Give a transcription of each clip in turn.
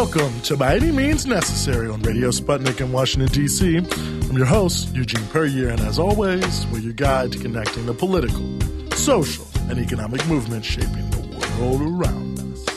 Welcome to By Any Means Necessary on Radio Sputnik in Washington, D.C. I'm your host, Eugene Puryear, and as always, we're your guide to connecting the political, social, and economic movements shaping the world around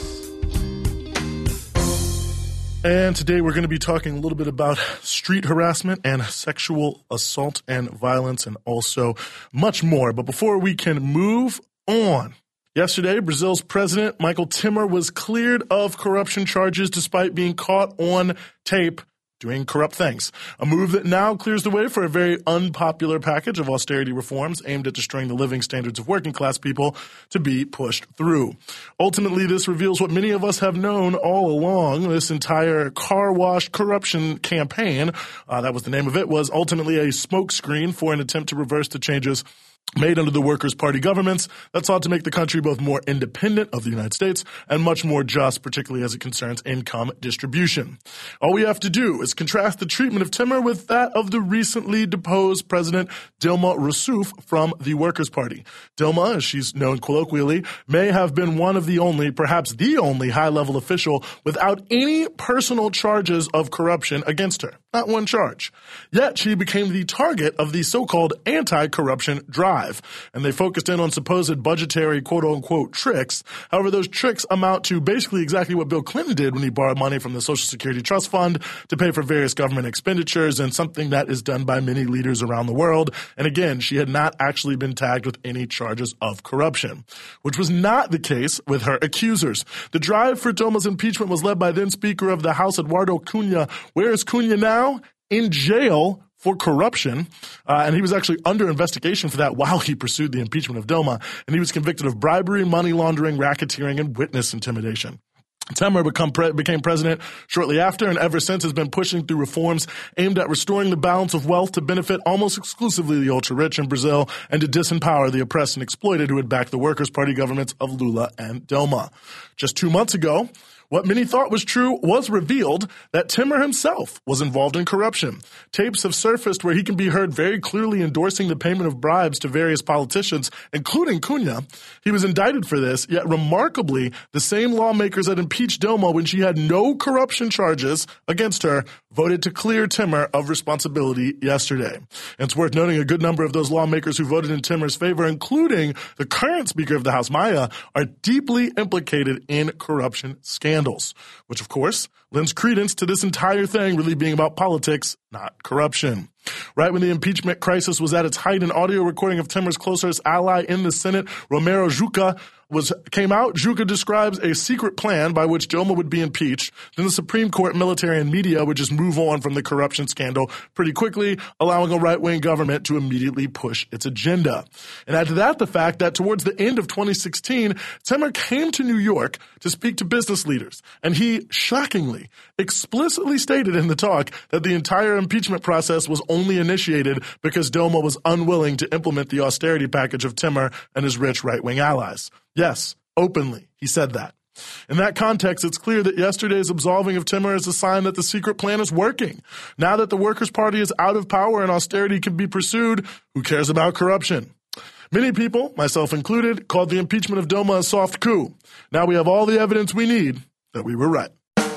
us. And today we're going to be talking a little bit about street harassment and sexual assault and violence and also much more. But before we can move on, yesterday, Brazil's president, Michel Temer, was cleared of corruption charges despite being caught on tape doing corrupt things. A move that now clears the way for a very unpopular package of austerity reforms aimed at destroying the living standards of working class people to be pushed through. Ultimately, this reveals what many of us have known all along. This entire car wash corruption campaign, that was the name of it, was ultimately a smokescreen for an attempt to reverse the changes made under the Workers' Party governments that sought to make the country both more independent of the United States and much more just, particularly as it concerns income distribution. All we have to do is contrast the treatment of Temer with that of the recently deposed President Dilma Rousseff from the Workers' Party. Dilma, as she's known colloquially, may have been one of the only, perhaps the only, high-level official without any personal charges of corruption against her. Not one charge. Yet she became the target of the so-called anti-corruption drive. And they focused in on supposed budgetary quote-unquote tricks. However, those tricks amount to basically exactly what Bill Clinton did when he borrowed money from the Social Security Trust Fund to pay for various government expenditures, and something that is done by many leaders around the world. And again, she had not actually been tagged with any charges of corruption, which was not the case with her accusers. The drive for Dilma's impeachment was led by then Speaker of the House, Eduardo Cunha. Where is Cunha now? In jail for corruption, and he was actually under investigation for that while he pursued the impeachment of Dilma, and he was convicted of bribery, money laundering, racketeering, and witness intimidation. Temer became president shortly after, and ever since has been pushing through reforms aimed at restoring the balance of wealth to benefit almost exclusively the ultra-rich in Brazil and to disempower the oppressed and exploited who had backed the Workers' Party governments of Lula and Dilma. Just 2 months ago, what many thought was true was revealed that Temer himself was involved in corruption. Tapes have surfaced where he can be heard very clearly endorsing the payment of bribes to various politicians, including Cunha. He was indicted for this, yet remarkably, the same lawmakers that impeached Dilma when she had no corruption charges against her voted to clear Temer of responsibility yesterday. And it's worth noting a good number of those lawmakers who voted in Temer's favor, including the current Speaker of the House, Maia, are deeply implicated in corruption scandals, which of course lends credence to this entire thing really being about politics, not corruption. Right when the impeachment crisis was at its height, an audio recording of Temer's closest ally in the Senate, Romero Jucá, came out. Jucá describes a secret plan by which Dilma would be impeached. Then the Supreme Court, military, and media would just move on from the corruption scandal pretty quickly, allowing a right-wing government to immediately push its agenda. And add to that the fact that towards the end of 2016, Temer came to New York to speak to business leaders. And he, shockingly, explicitly stated in the talk that the entire impeachment process was only initiated because Dilma was unwilling to implement the austerity package of Temer and his rich right-wing allies. Yes, openly, he said that. In that context, it's clear that yesterday's absolving of Temer is a sign that the secret plan is working. Now that the Workers' Party is out of power and austerity can be pursued, who cares about corruption? Many people, myself included, called the impeachment of Dilma a soft coup. Now we have all the evidence we need that we were right.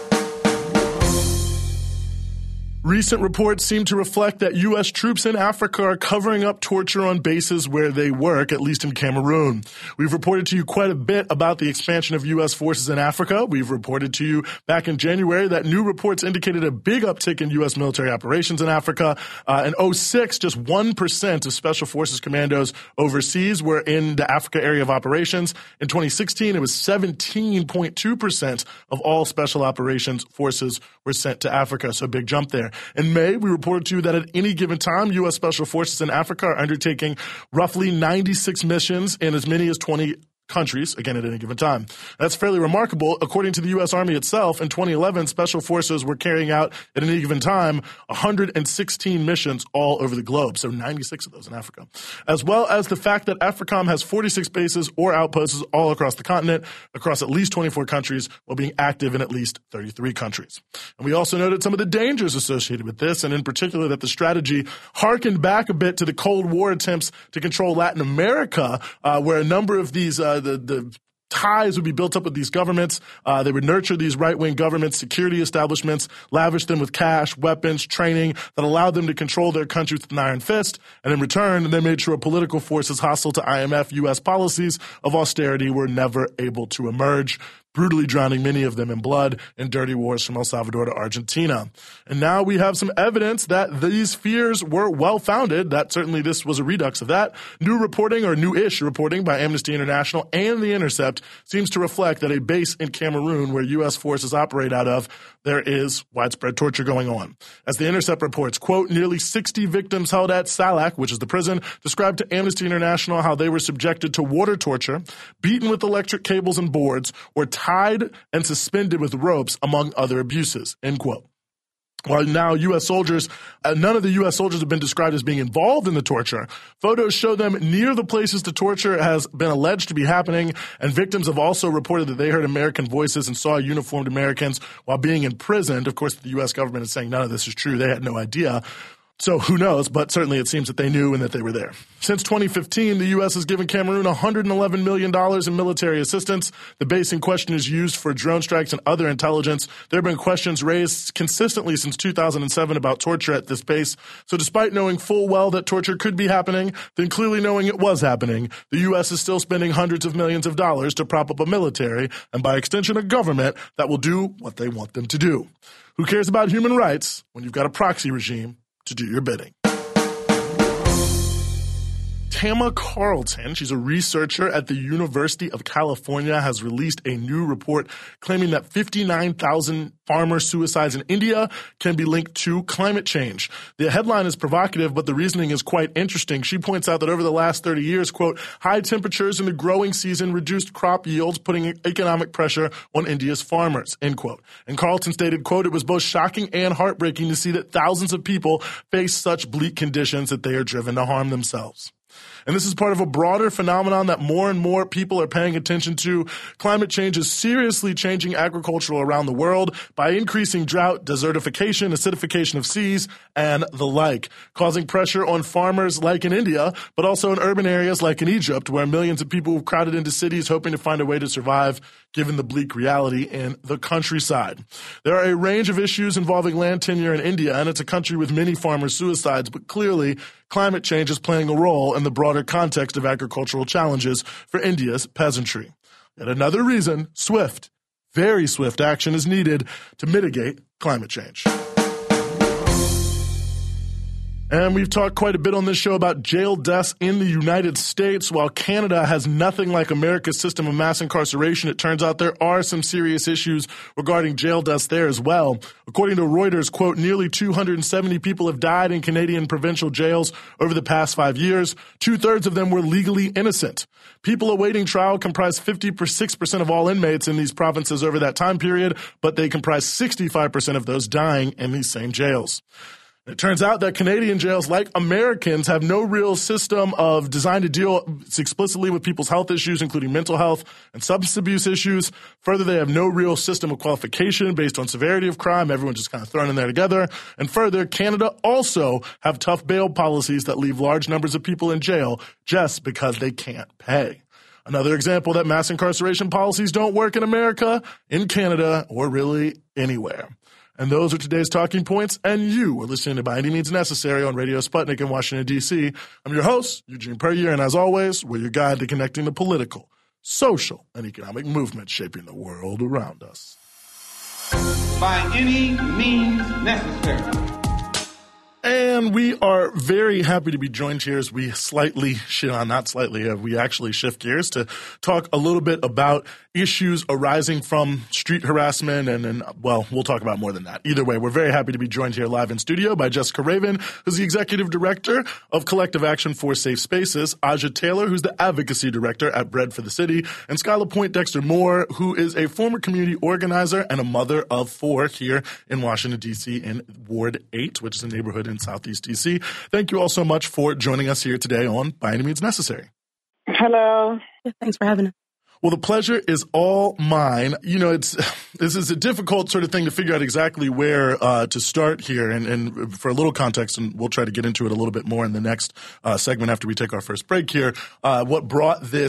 Recent reports seem to reflect that U.S. troops in Africa are covering up torture on bases where they work, at least in Cameroon. We've reported to you quite a bit about the expansion of U.S. forces in Africa. We've reported to you back in January that new reports indicated a big uptick in U.S. military operations in Africa. In 2006, just 1% of Special Forces commandos overseas were in the Africa area of operations. In 2016, it was 17.2% of all Special Operations forces were sent to Africa, so a big jump there. In May, we reported to you that at any given time, U.S. Special Forces in Africa are undertaking roughly 96 missions in as many as 20 countries, again, at any given time. That's fairly remarkable. According to the U.S. Army itself, in 2011, Special Forces were carrying out, at any given time, 116 missions all over the globe, so 96 of those in Africa. As well as the fact that AFRICOM has 46 bases or outposts all across the continent, across at least 24 countries, while being active in at least 33 countries. And we also noted some of the dangers associated with this, and in particular that the strategy harkened back a bit to the Cold War attempts to control Latin America, where a number of these the ties would be built up with these governments. They would nurture these right-wing governments, security establishments, lavish them with cash, weapons, training that allowed them to control their country with an iron fist. And in return, they made sure political forces hostile to IMF U.S. policies of austerity were never able to emerge, brutally drowning many of them in blood in dirty wars from El Salvador to Argentina. And now we have some evidence that these fears were well-founded, that certainly this was a redux of that. New reporting, or new-ish reporting by Amnesty International and The Intercept seems to reflect that a base in Cameroon where U.S. forces operate out of, there is widespread torture going on. As The Intercept reports, quote, nearly 60 victims held at Salak, which is the prison, described to Amnesty International how they were subjected to water torture, beaten with electric cables and boards, or tied and suspended with ropes, among other abuses, end quote. While now U.S. soldiers, none of the U.S. soldiers have been described as being involved in the torture. Photos show them near the places the torture has been alleged to be happening, and victims have also reported that they heard American voices and saw uniformed Americans while being imprisoned. Of course, the U.S. government is saying none of this is true. They had no idea. So who knows, but certainly it seems that they knew and that they were there. Since 2015, the U.S. has given Cameroon $111 million in military assistance. The base in question is used for drone strikes and other intelligence. There have been questions raised consistently since 2007 about torture at this base. So despite knowing full well that torture could be happening, then clearly knowing it was happening, the U.S. is still spending hundreds of millions of dollars to prop up a military and by extension a government that will do what they want them to do. Who cares about human rights when you've got a proxy regime to do your bidding? Tama Carlton, she's a researcher at the University of California, has released a new report claiming that 59,000 farmer suicides in India can be linked to climate change. The headline is provocative, but the reasoning is quite interesting. She points out that over the last 30 years, quote, high temperatures in the growing season reduced crop yields, putting economic pressure on India's farmers, end quote. And Carlton stated, quote, it was both shocking and heartbreaking to see that thousands of people face such bleak conditions that they are driven to harm themselves. And this is part of a broader phenomenon that more and more people are paying attention to. Climate change is seriously changing agriculture around the world by increasing drought, desertification, acidification of seas, and the like, causing pressure on farmers like in India, but also in urban areas like in Egypt, where millions of people have crowded into cities hoping to find a way to survive, given the bleak reality in the countryside. There are a range of issues involving land tenure in India, and it's a country with many farmer suicides, but clearly climate change is playing a role in the broader context of agricultural challenges for India's peasantry. Yet another reason swift, very swift action is needed to mitigate climate change. And we've talked quite a bit on this show about jail deaths in the United States. While Canada has nothing like America's system of mass incarceration, it turns out there are some serious issues regarding jail deaths there as well. According to Reuters, quote, nearly 270 people have died in Canadian provincial jails over the past 5 years. 2/3 of them were legally innocent. People awaiting trial comprise 56% of all inmates in these provinces over that time period, but they comprise 65% of those dying in these same jails. It turns out that Canadian jails, like Americans, have no real system of designed to deal explicitly with people's health issues, including mental health and substance abuse issues. Further, they have no real system of qualification based on severity of crime. Everyone's just kind of thrown in there together. And further, Canada also have tough bail policies that leave large numbers of people in jail just because they can't pay. Another example that mass incarceration policies don't work in America, in Canada, or really anywhere. And those are today's talking points, and you are listening to By Any Means Necessary on Radio Sputnik in Washington, D.C. I'm your host, Eugene Puryear, and as always, we're your guide to connecting the political, social, and economic movements shaping the world around us. By any means necessary. And we are very happy to be joined here as we we actually shift gears to talk a little bit about issues arising from street harassment and we'll talk about more than that. Either way, we're very happy to be joined here live in studio by Jessica Raven, who's the Executive Director of Collective Action for Safe Spaces, Aja Taylor, who's the Advocacy Director at Bread for the City, and Skyla Point Dexter-Moore, who is a former community organizer and a mother of 4 here in Washington, D.C. in Ward 8, which is a neighborhood in Southeast D.C. Thank you all so much for joining us here today on By Any Means Necessary. Hello. Yeah, thanks for having us. Well, the pleasure is all mine. You know, this is a difficult sort of thing to figure out exactly where to start here. And for a little context, and we'll try to get into it a little bit more in the next segment after we take our first break here, what brought this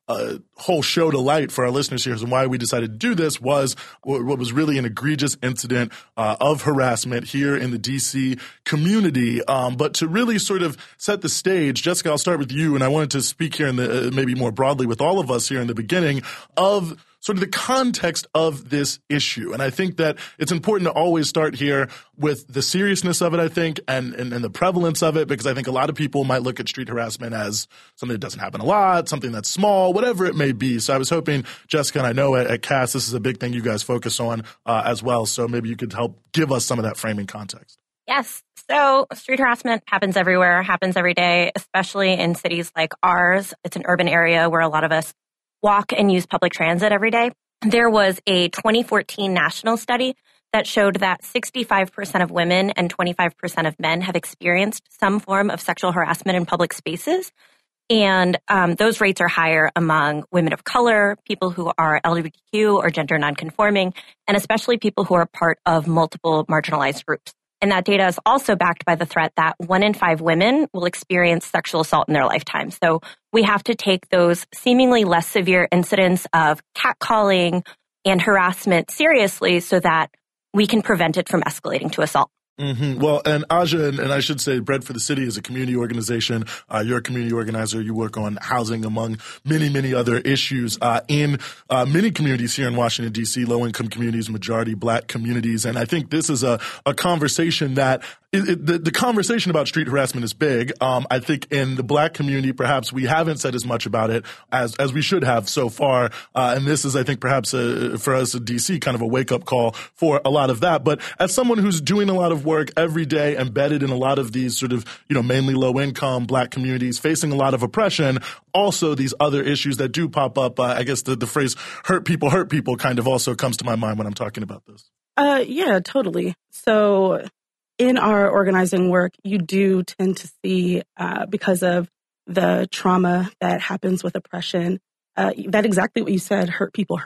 whole show to light for our listeners here, and why we decided to do this was what was really an egregious incident of harassment here in the D.C. community. But to really sort of set the stage, Jessica, I'll start with you, and I wanted to speak here in the maybe more broadly with all of us here in the beginning of sort of the context of this issue. And I think that it's important to always start here with the seriousness of it, I think, and the prevalence of it, because I think a lot of people might look at street harassment as something that doesn't happen a lot, something that's small, whatever it may be. So I was hoping, Jessica, and I know at CAST this is a big thing you guys focus on as well, so maybe you could help give us some of that framing context. Yes. So street harassment happens everywhere, happens every day, especially in cities like ours. It's an urban area where a lot of us walk and use public transit every day. There was a 2014 national study that showed that 65% of women and 25% of men have experienced some form of sexual harassment in public spaces. And those rates are higher among women of color, people who are LGBTQ or gender nonconforming, and especially people who are part of multiple marginalized groups. And that data is also backed by the threat that 1 in 5 women will experience sexual assault in their lifetime. So we have to take those seemingly less severe incidents of catcalling and harassment seriously so that we can prevent it from escalating to assault. Mm-hmm. Well, and Aja, and I should say Bread for the City is a community organization. You're a community organizer. You work on housing among many, many other issues in many communities here in Washington, D.C., low-income communities, majority Black communities. And I think this is a conversation that the conversation about street harassment is big. I think in the Black community, perhaps we haven't said as much about it as we should have so far. And this is, I think, perhaps for us in D.C., kind of a wake-up call for a lot of that. But as someone who's doing a lot of work every day, embedded in a lot of these sort of, mainly low-income Black communities, facing a lot of oppression, also these other issues that do pop up. I guess the phrase hurt people kind of also comes to my mind when I'm talking about this. Yeah, totally. So in our organizing work, you do tend to see, because of the trauma that happens with oppression, that exactly what you said, hurt people.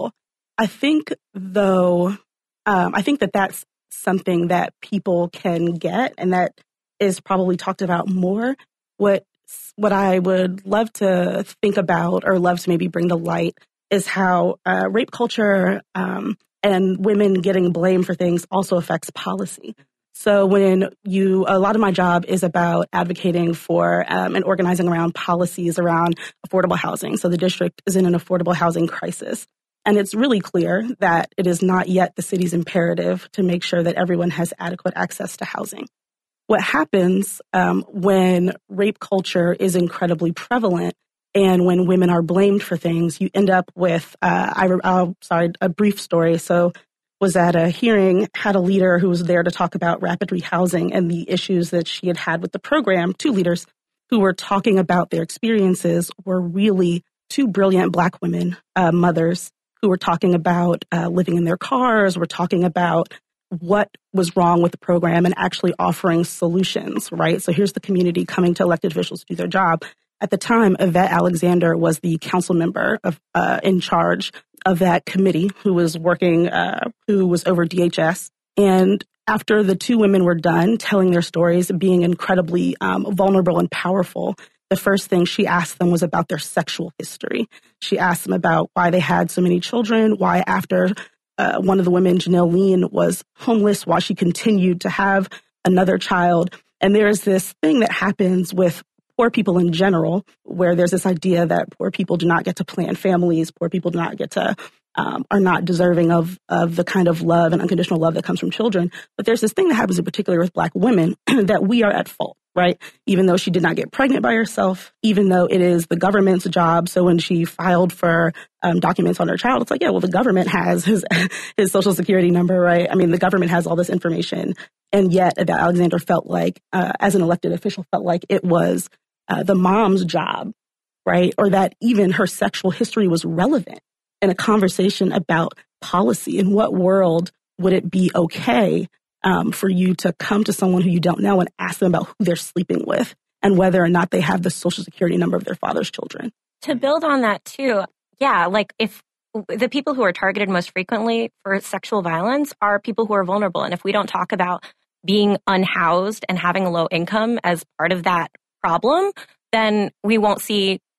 I think, though, that's something that people can get, and that is probably talked about more. What I would love to think about, or love to maybe bring to light, is how rape culture and women getting blamed for things also affects policy. So a lot of my job is about advocating for and organizing around policies around affordable housing. So the district is in an affordable housing crisis. And it's really clear that it is not yet the city's imperative to make sure that everyone has adequate access to housing. What happens when rape culture is incredibly prevalent and when women are blamed for things, you end up with, a brief story. So was at a hearing, had a leader who was there to talk about rapid rehousing and the issues that she had had with the program. 2 leaders who were talking about their experiences were really 2 brilliant Black women, mothers, who were talking about living in their cars, were talking about what was wrong with the program and actually offering solutions, right? So here's the community coming to elected officials to do their job. At the time, Yvette Alexander was the council member in charge of that committee who was working, who was over DHS. And after the 2 women were done telling their stories, being incredibly vulnerable and powerful, the first thing she asked them was about their sexual history. She asked them about why they had so many children, why after one of the women, Janelle Lean, was homeless, why she continued to have another child. And there's this thing that happens with poor people in general, where there's this idea that poor people do not get to plan families, poor people do not get to, are not deserving of the kind of love and unconditional love that comes from children. But there's this thing that happens in particular with Black women that we are at fault, right? Even though she did not get pregnant by herself, even though it is the government's job. So when she filed for documents on her child, it's like, yeah, well, the government has his social security number, right? I mean, the government has all this information. And yet that Alexander felt like, as an elected official, felt like it was the mom's job, right? Or that even her sexual history was relevant in a conversation about policy. In what world would it be okay for you to come to someone who you don't know and ask them about who they're sleeping with and whether or not they have the social security number of their father's children? To build on that too, yeah, like if the people who are targeted most frequently for sexual violence are people who are vulnerable. And if we don't talk about being unhoused and having a low income as part of that problem, then we won't see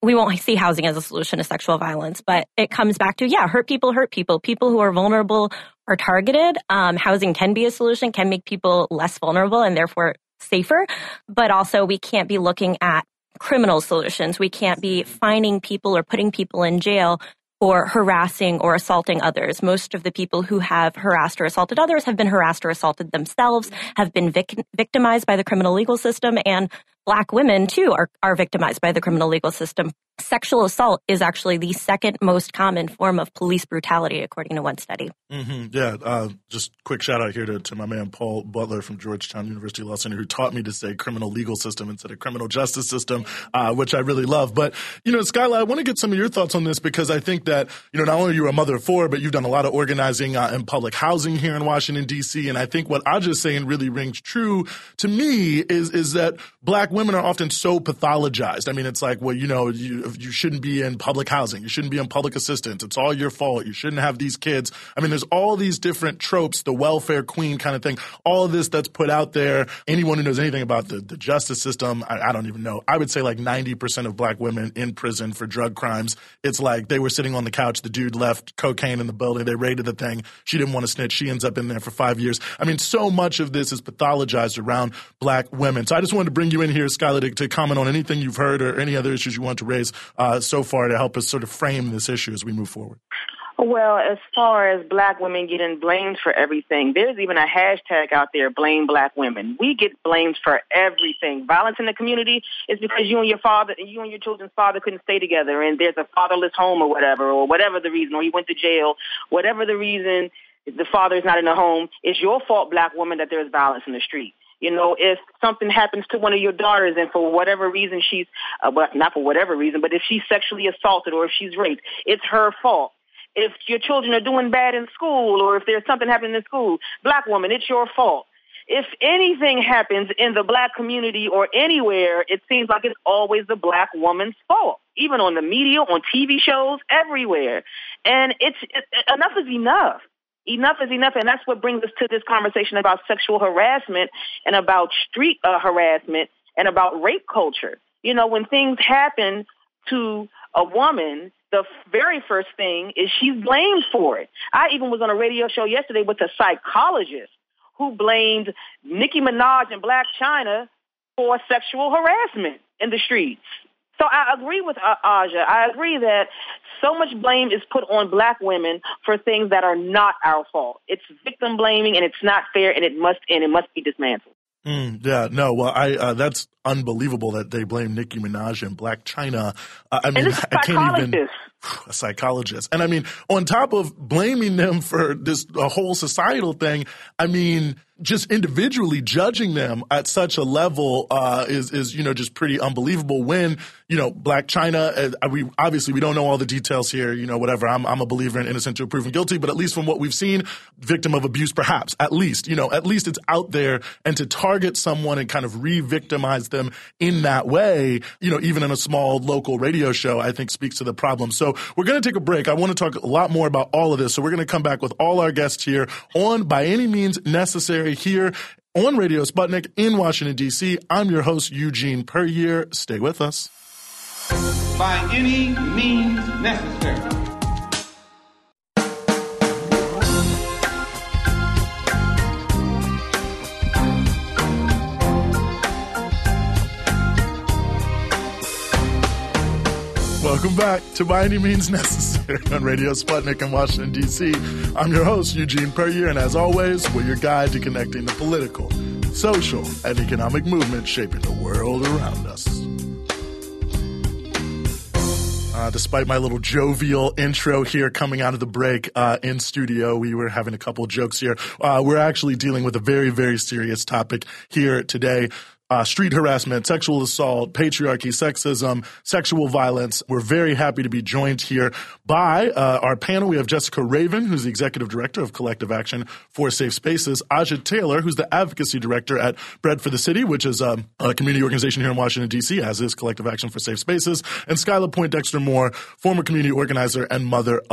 we won't see housing as a solution to sexual violence, but it comes back to, hurt people hurt people. People who are vulnerable are targeted. Housing can be a solution, can make people less vulnerable and therefore safer. But also we can't be looking at criminal solutions. We can't be fining people or putting people in jail for harassing or assaulting others. Most of the people who have harassed or assaulted others have been harassed or assaulted themselves, have been victimized by the criminal legal system, and Black women, too, are victimized by the criminal legal system. Sexual assault is actually the second most common form of police brutality, according to one study. Mm-hmm. Yeah, just quick shout out here to my man Paul Butler from Georgetown University Law Center, who taught me to say criminal legal system instead of criminal justice system, which I really love. But, Skyla, I want to get some of your thoughts on this because I think that, not only you're a mother of four, but you've done a lot of organizing in public housing here in Washington, D.C. And I think what Aja's saying really rings true to me is that Black women are often so pathologized. I mean, it's like, well, you shouldn't be in public housing. You shouldn't be in public assistance. It's all your fault. You shouldn't have these kids. I mean, there's all these different tropes, the welfare queen kind of thing, all of this that's put out there. Anyone who knows anything about the justice system, I don't even know. I would say like 90% of Black women in prison for drug crimes, it's like they were sitting on the couch. The dude left cocaine in the building. They raided the thing. She didn't want to snitch. She ends up in there for 5 years. I mean, so much of this is pathologized around Black women. So I just wanted to bring you in here, Skyla, to comment on anything you've heard or any other issues you want to raise so far to help us sort of frame this issue as we move forward. Well, as far as Black women getting blamed for everything, there's even a hashtag out there, blame Black women. We get blamed for everything. Violence in the community is because you and your children's father couldn't stay together and there's a fatherless home or whatever the reason, or he went to jail, whatever the reason, the father is not in the home. It's your fault, Black woman, that there's violence in the street. If something happens to one of your daughters and for whatever reason she's, not for whatever reason, but if she's sexually assaulted or if she's raped, it's her fault. If your children are doing bad in school or if there's something happening in school, Black woman, it's your fault. If anything happens in the Black community or anywhere, it seems like it's always the Black woman's fault, even on the media, on TV shows, everywhere. And enough is enough. Enough is enough, and that's what brings us to this conversation about sexual harassment and about street harassment and about rape culture. When things happen to a woman, the very first thing is she's blamed for it. I even was on a radio show yesterday with a psychologist who blamed Nicki Minaj and Blac Chyna for sexual harassment in the streets. So I agree with Aja. I agree that so much blame is put on Black women for things that are not our fault. It's victim blaming, and it's not fair, and it must end. It must be dismantled. That's unbelievable that they blame Nicki Minaj and Blac Chyna. A psychologist. And I mean, on top of blaming them for this whole societal thing, I mean, just individually judging them at such a level is just pretty unbelievable. When Blac Chyna, we don't know all the details here. Whatever. I'm a believer in innocent until proven guilty, but at least from what we've seen, victim of abuse, perhaps. At least it's out there, and to target someone and kind of re-victimize them in that way, even in a small local radio show, I think speaks to the problem. So we're going to take a break. I want to talk a lot more about all of this. So we're going to come back with all our guests here on By Any Means Necessary here on Radio Sputnik in Washington, D.C. I'm your host, Eugene Puryear. Stay with us. By any means necessary. Welcome back to By Any Means Necessary on Radio Sputnik in Washington, D.C. I'm your host, Eugene Puryear, and as always, we're your guide to connecting the political, social, and economic movement shaping the world around us. Despite my little jovial intro here coming out of the break in studio, we were having a couple of jokes here. We're actually dealing with a very, very serious topic here today. Street harassment, sexual assault, patriarchy, sexism, sexual violence. We're very happy to be joined here by our panel. We have Jessica Raven, who's the Executive Director of Collective Action for Safe Spaces, Aja Taylor, who's the Advocacy Director at Bread for the City, which is a community organization here in Washington, D.C., as is Collective Action for Safe Spaces, and Skyla Poindexter Moore, former community organizer and mother of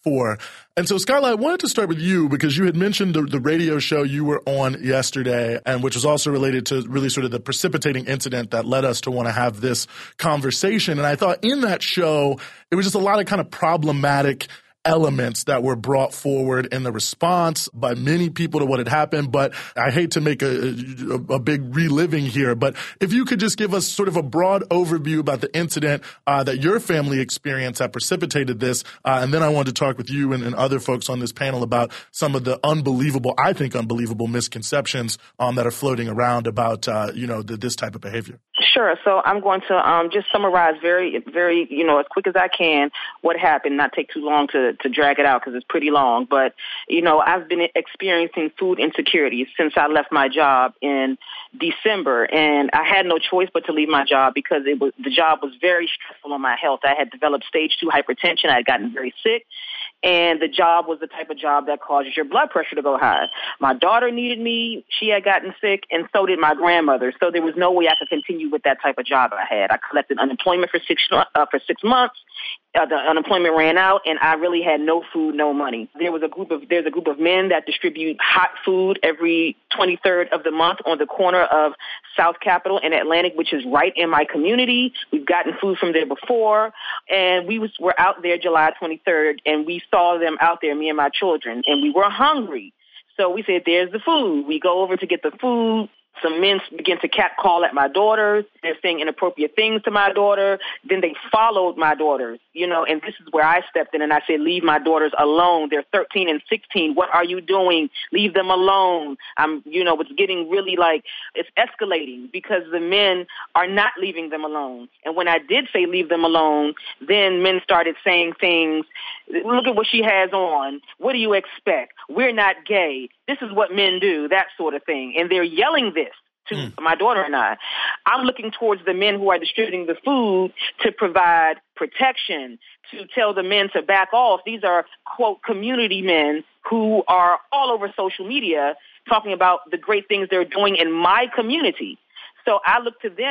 for. And so, Skyla, I wanted to start with you because you had mentioned the radio show you were on yesterday, and which was also related to really sort of the precipitating incident that led us to want to have this conversation. And I thought in that show, it was just a lot of kind of problematic elements that were brought forward in the response by many people to what had happened. But I hate to make a big reliving here, but if you could just give us sort of a broad overview about the incident that your family experienced that precipitated this. And then I wanted to talk with you and other folks on this panel about some of the unbelievable misconceptions that are floating around about, this type of behavior. Sure. So I'm going to just summarize very, very, as quick as I can what happened, not take too long to drag it out because it's pretty long. But, I've been experiencing food insecurity since I left my job in December. And I had no choice but to leave my job because the job was very stressful on my health. I had developed stage 2 hypertension. I had gotten very sick. And the job was the type of job that causes your blood pressure to go high. My daughter needed me. She had gotten sick, and so did my grandmother. So there was no way I could continue with that type of job I had. I collected unemployment for 6 months. The unemployment ran out, and I really had no food, no money. There's a group of men that distribute hot food every 23rd of the month on the corner of South Capitol and Atlantic, which is right in my community. We've gotten food from there before, and we were out there July 23rd, and we saw them out there, me and my children, and we were hungry. So we said, there's the food. We go over to get the food. Some men begin to catcall at my daughters. They're saying inappropriate things to my daughter. Then they followed my daughters, and this is where I stepped in and I said, leave my daughters alone. They're 13 and 16. What are you doing? Leave them alone. It's getting really it's escalating because the men are not leaving them alone. And when I did say leave them alone, then men started saying things. Look at what she has on. What do you expect? We're not gay. This is what men do, that sort of thing. And they're yelling this to my daughter and I. I'm looking towards the men who are distributing the food to provide protection, to tell the men to back off. These are, quote, community men who are all over social media talking about the great things they're doing in my community. So I look to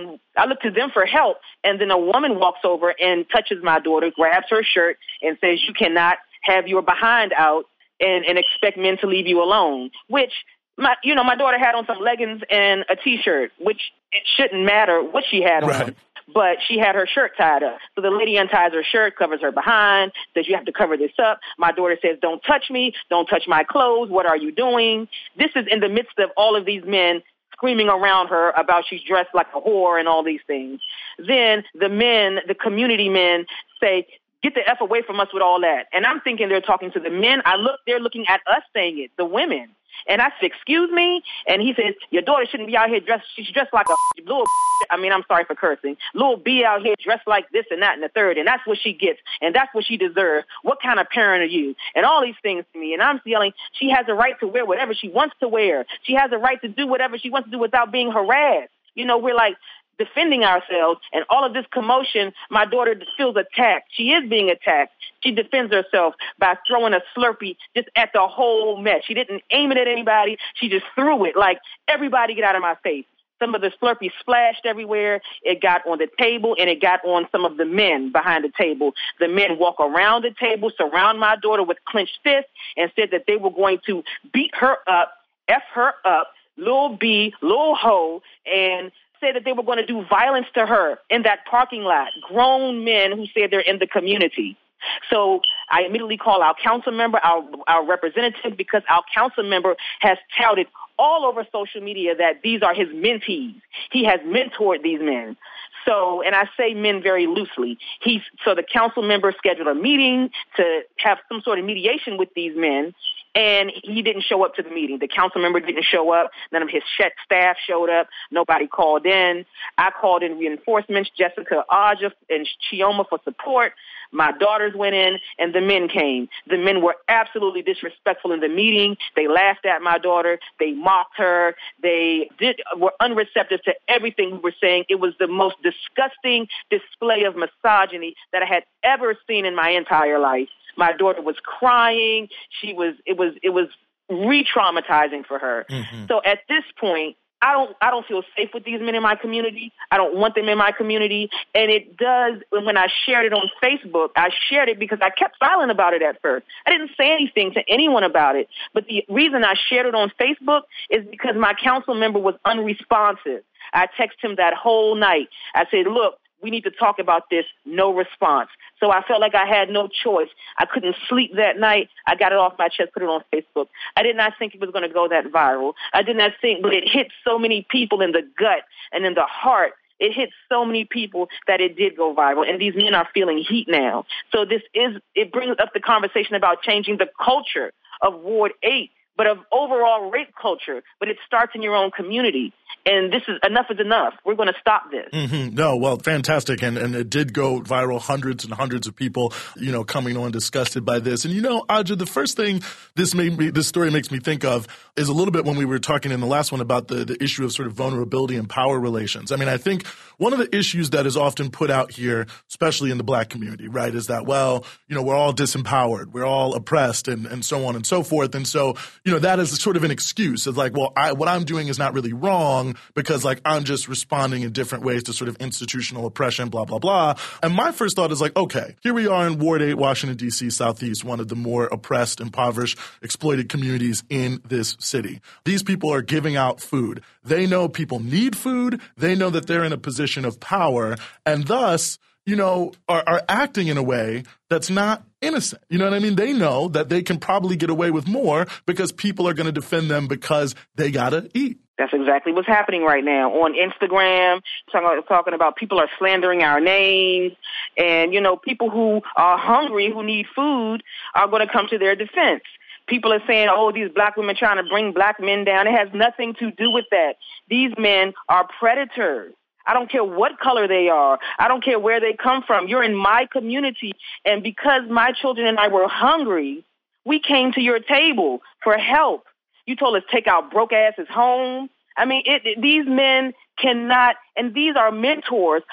them for help. And then a woman walks over and touches my daughter, grabs her shirt and says, you cannot have your behind out and expect men to leave you alone, which my daughter had on some leggings and a T-shirt, which it shouldn't matter what she had on, but she had her shirt tied up. So the lady unties her shirt, covers her behind, says, you have to cover this up. My daughter says, don't touch me. Don't touch my clothes. What are you doing? This is in the midst of all of these men screaming around her about she's dressed like a whore and all these things. Then the community men say, get the F away from us with all that. And I'm thinking they're talking to the men. They're looking at us saying it, the women. And I said, excuse me? And he says, your daughter shouldn't be out here she's dressed like a little, I'm sorry for cursing, little B out here dressed like this and that and the third. And that's what she gets. And that's what she deserves. What kind of parent are you? And all these things to me. And I'm yelling, she has a right to wear whatever she wants to wear. She has a right to do whatever she wants to do without being harassed. We're like defending ourselves, and all of this commotion, my daughter feels attacked. She is being attacked. She defends herself by throwing a Slurpee just at the whole mess. She didn't aim it at anybody. She just threw it like, everybody get out of my face. Some of the Slurpee splashed everywhere. It got on the table, and it got on some of the men behind the table. The men walk around the table, surround my daughter with clenched fists, and said that they were going to beat her up, F her up, little B, little hoe, and said that they were going to do violence to her in that parking lot. Grown men who said they're in the community. So I immediately call our council member, our representative, because our council member has touted all over social media that these are his mentees. He has mentored these men. So, and I say men very loosely. So the council member scheduled a meeting to have some sort of mediation with these men, and he didn't show up to the meeting. The council member didn't show up. None of his staff showed up. Nobody called in. I called in reinforcements, Jessica Aja and Chioma for support. My daughters went in, and the men came. The men were absolutely disrespectful in the meeting. They laughed at my daughter. They mocked her. They were unreceptive to everything we were saying. It was the most disgusting display of misogyny that I had ever seen in my entire life. My daughter was crying. It was re-traumatizing for her. Mm-hmm. So at this point, I don't feel safe with these men in my community. I don't want them in my community. And it does, when I shared it on Facebook, I shared it because I kept silent about it at first. I didn't say anything to anyone about it. But the reason I shared it on Facebook is because my council member was unresponsive. I texted him that whole night. I said, look, we need to talk about this. No response. So I felt like I had no choice. I couldn't sleep that night. I got it off my chest, put it on Facebook. I did not think it was going to go that viral. I did not think, but it hit so many people in the gut and in the heart. It hit so many people that it did go viral. And these men are feeling heat now. So it brings up the conversation about changing the culture of Ward 8, but of overall rape culture. But it starts in your own community. And enough is enough. We're going to stop this. Mm-hmm. No, well, fantastic. And it did go viral, hundreds and hundreds of people, coming on disgusted by this. And, Aja, the first thing this story makes me think of is a little bit when we were talking in the last one about the issue of sort of vulnerability and power relations. I mean, I think one of the issues that is often put out here, especially in the Black community, right, is that, well, we're all disempowered, we're all oppressed and so on and so forth. And so, that is sort of an excuse. It's like, well, what I'm doing is not really wrong, because I'm just responding in different ways to sort of institutional oppression, blah, blah, blah. And my first thought is okay, here we are in Ward 8, Washington, D.C., Southeast, one of the more oppressed, impoverished, exploited communities in this city. These people are giving out food. They know people need food. They know that they're in a position of power and thus, are acting in a way that's not innocent. You know what I mean? They know that they can probably get away with more because people are going to defend them because they got to eat. That's exactly what's happening right now on Instagram. Talking about people are slandering our names, and people who are hungry, who need food, are going to come to their defense. People are saying, "Oh, these Black women trying to bring Black men down." It has nothing to do with that. These men are predators. I don't care what color they are. I don't care where they come from. You're in my community, and because my children and I were hungry, we came to your table for help. You told us take our broke asses home. I mean, these men cannot, and these are mentees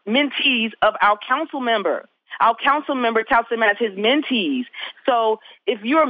of our council member. Our council member touts them as his mentees. So if you're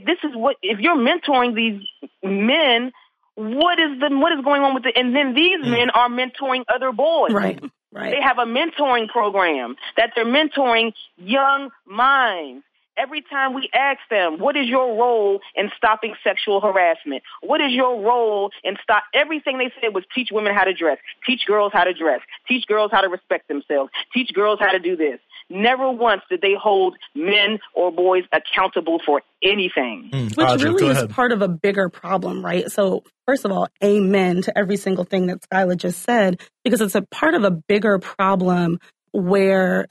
mentoring these men, what is going on with it? And then these men are mentoring other boys. Right. They have a mentoring program that they're mentoring young minds. Every time we ask them, what is your role in stopping sexual harassment? What is your role in everything they said was teach women how to dress, teach girls how to dress, teach girls how to respect themselves, teach girls how to do this. Never once did they hold men or boys accountable for anything. Which Aja, really is part of a bigger problem, right? So first of all, amen to every single thing that Skyla just said, because it's a part of a bigger problem where,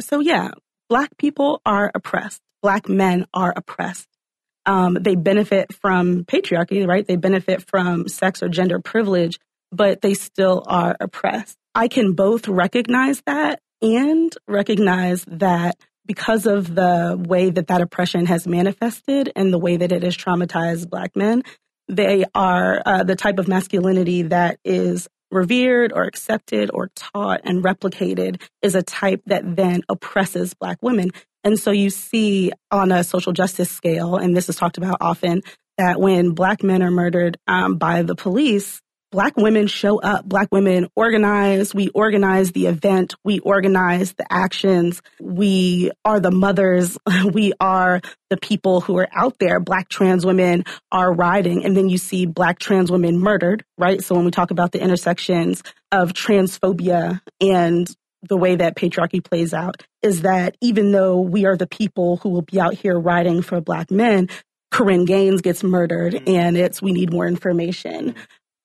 Black people are oppressed. Black men are oppressed. They benefit from patriarchy, right? They benefit from sex or gender privilege, but they still are oppressed. I can both recognize that and recognize that because of the way that oppression has manifested and the way that it has traumatized Black men, they are the type of masculinity that is revered or accepted or taught and replicated is a type that then oppresses Black women. And so you see on a social justice scale, and this is talked about often, that when Black men are murdered by the police, Black women show up. Black women organize. We organize the event. We organize the actions. We are the mothers. We are the people who are out there. Black trans women are riding. And then you see Black trans women murdered, right? So when we talk about the intersections of transphobia and the way that patriarchy plays out, is that even though we are the people who will be out here riding for Black men, Corinne Gaines gets murdered and we need more information.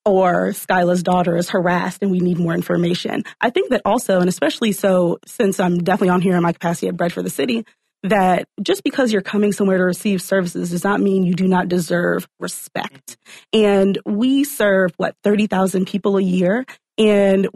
Or Skyla's daughter is harassed and we need more information. I think that also, and especially so since I'm definitely on here in my capacity at Bread for the City, that just because you're coming somewhere to receive services does not mean you do not deserve respect. And we serve, 30,000 people a year. And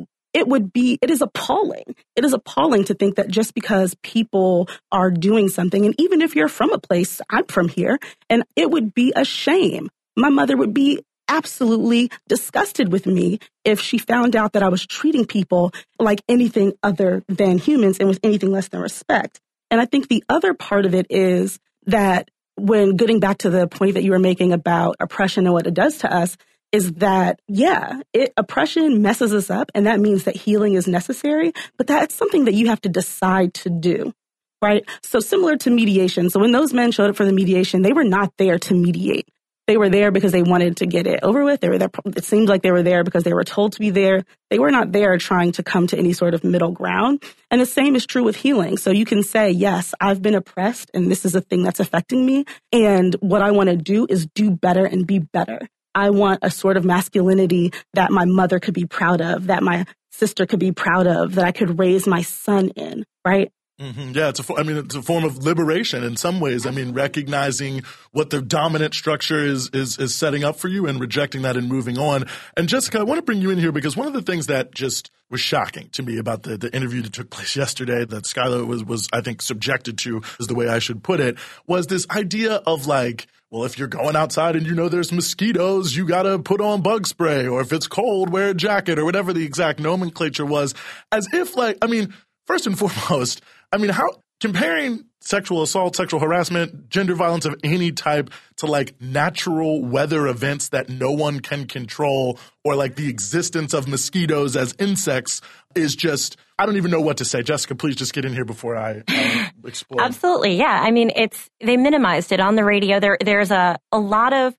it is appalling. It is appalling to think that just because people are doing something, and even if you're from a place, I'm from here, and it would be a shame. My mother would be absolutely disgusted with me if she found out that I was treating people like anything other than humans and with anything less than respect. And I think the other part of it is that when getting back to the point that you were making about oppression and what it does to us, is that, oppression messes us up, and that means that healing is necessary, but that's something that you have to decide to do, right? So similar to mediation. So when those men showed up for the mediation, they were not there to mediate. They were there because they wanted to get it over with. They were there. It seemed like they were there because they were told to be there. They were not there trying to come to any sort of middle ground. And the same is true with healing. So you can say, yes, I've been oppressed and this is a thing that's affecting me. And what I want to do is do better and be better. I want a sort of masculinity that my mother could be proud of, that my sister could be proud of, that I could raise my son in, right? Mm-hmm. Yeah, it's a form of liberation in some ways. I mean, recognizing what the dominant structure is setting up for you and rejecting that and moving on. And Jessica, I want to bring you in here because one of the things that just was shocking to me about the interview that took place yesterday that Skylar was I think subjected to, is the way I should put it, was this idea of like, well, if you're going outside and you know there's mosquitoes, you got to put on bug spray, or if it's cold, wear a jacket, or whatever the exact nomenclature was, as if like, I mean, first and foremost, I mean, how comparing sexual assault, sexual harassment, gender violence of any type to like natural weather events that no one can control, or like the existence of mosquitoes as insects is just, I don't even know what to say. Jessica, please just get in here before I explode. Absolutely. Yeah. I mean, they minimized it on the radio. There's a lot of